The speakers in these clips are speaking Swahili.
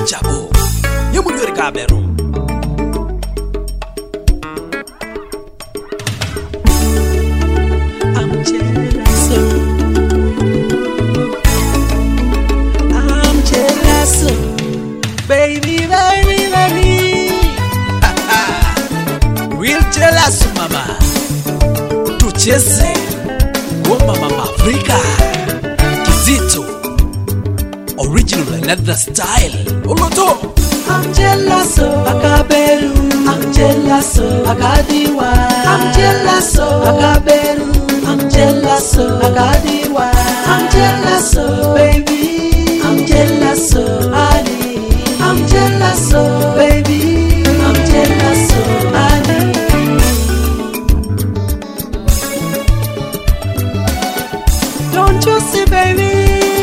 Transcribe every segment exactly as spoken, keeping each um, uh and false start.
Chabo, you would get a cabero. I'm jealous, I'm jealous, baby, baby, baby. Real jealous, mama. To chase, oh, mama, Africa, Kizito. Original another style. Oloto. I'm jealous of Akaberu. I'm jealous of Akadiwa. I'm jealous of Akaberu. I'm jealous of Akadiwa. I'm jealous of baby. I'm jealous of Ali. I'm jealous of baby. I'm jealous of Ali. Don't you see, baby?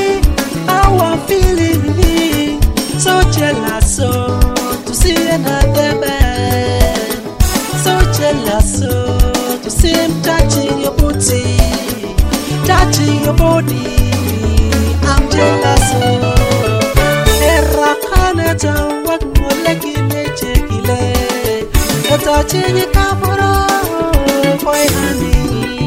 Feeling so jealous so to see another man, so jealous so to see him touching your booty, touching your body. I'm jealous so Erakana jawak moleki nechekile touching your camera boy honey.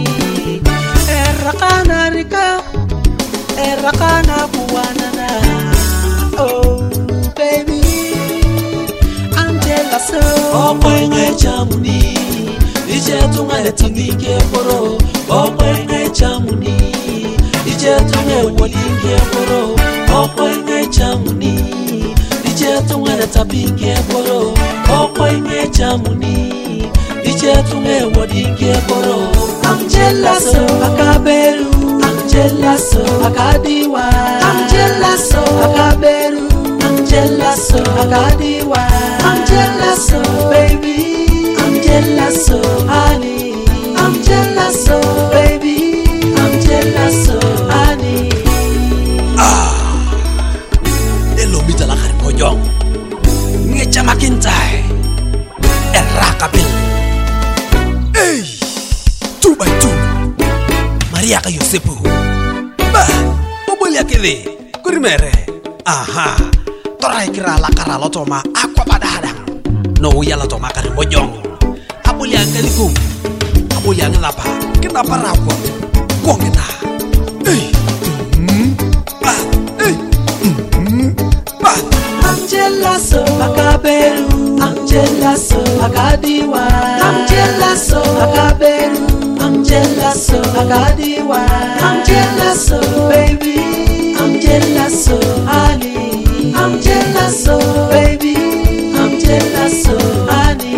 Erakana rika Erakana buwanana. Oh baby, I'm jealous. Oh boy ngai chamuni, ije tunga letinge poro. Oh boy ngai chamuni, ije tunga wolinge poro. Oh boy ngai chamuni, ije tunga letapinge poro. Oh boy ngai chamuni, ije tunga wolinge poro. I'm jealous of Akaberu. I'm jealous of Akadiwa. I'm jealous of Akaberu. I'm jealous of Akadiwa. I'm jealous of baby. I'm jealous of Ali. I'm jealous of baby. I'm jealous of Ali. Ah, elo mita la kari mojong. Ngecha makintai. Erakabil. Hey, two by two. Maria ka Yosepu. Ba, obolia kele. Kurimere. Aha. Torai kira la kara lotoma aqua padada. No ya la toma kari mojong. Abolia ngalikum. Abolia ngalapa. Kena parakwa. Kongena. Hey. Mm. Ba. Hey. Mm. Ba. I'm jealous of Akaberu. I'm jealous of Akadiwa. I'm jealous of Akaberu. I'm jealous of Akadiwa. I'm jealous of baby. I'm jealous of Ali. I'm jealous of baby. I'm jealous of Ali.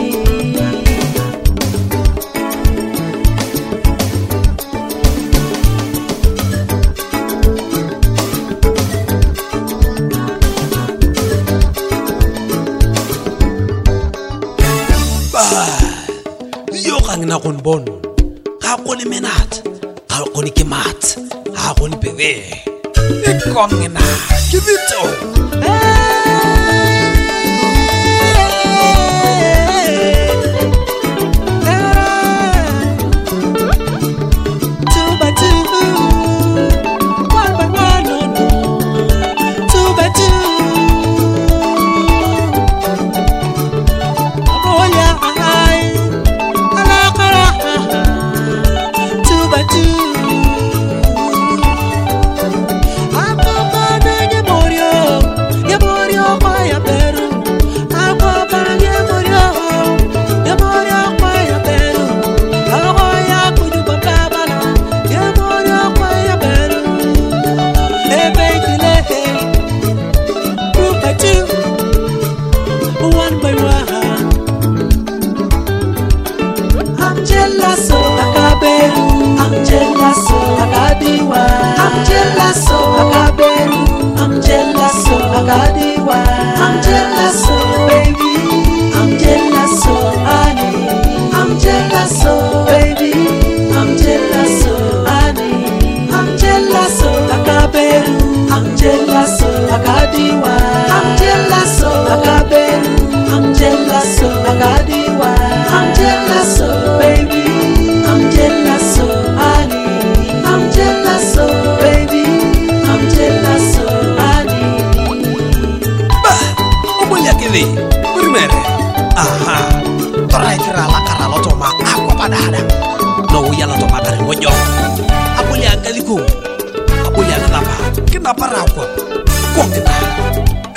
Yo kangina konbon. Hakoni menat, hakoni kemat, hakoni bebe. Ekongena, Kizito. Two by two, one by one, no no. Two by two. Oh yeah. Your boy rimere aha torai kira la kara lo to ma akwa padada no yala to magare wojo abuli angaliko abuli anapa kina para akwa ko kita